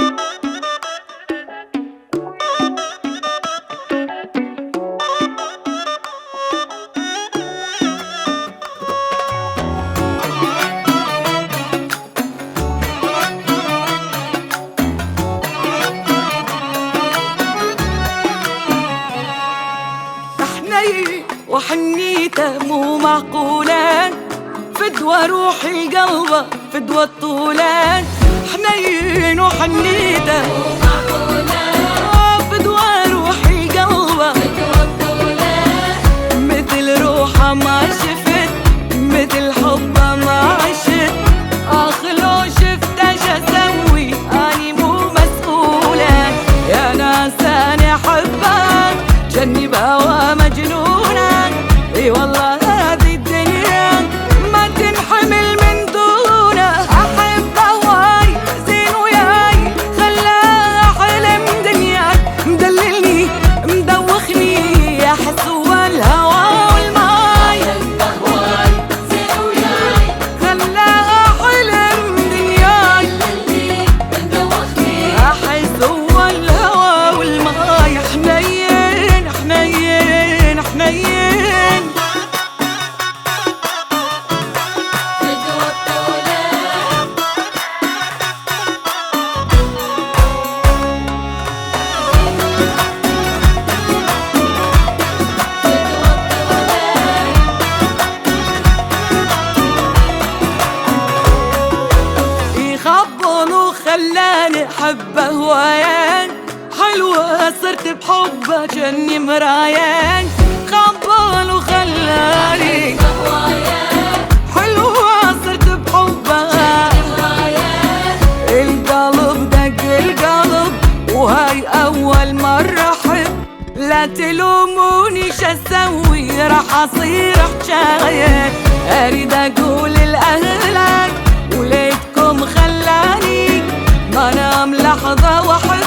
وحنيته مو معقولة، فدوى روحي قلبه فدوى الطولة. حنين وحنيته مو معقولة، فدوى روحي قلبه فدوى الطولة. مثل روحه ما شفت، مثل حبه ما عشت. لو شفته شسوي اني مو مسؤولة. يا ناس اني احبه جني بهوى مجنونة. اي والله هذه الدنيا ما تنحمل من دونه. احبه واي زين وياي خلاه حلم دنياي. مدللني مدوخني احس هو الهوى والماي. احبه واي زين وياي خلاه حلم دنياي. مدللني مدوخني احس هو الهوى والماي. حنين حنين حنين فدوى الطولة. يخبل وخلاني احبه هوايان. حلوة صرت بحبه جني مرايان. خبل وخلاني حلوة صرت بحبه. القلب دق القلب وهاي أول مرة أحب. لا تلوموني شسوي راح أصير حجاية. أريد أقول لأهلك وليتكم خلاني ما نام لحظة واحدة.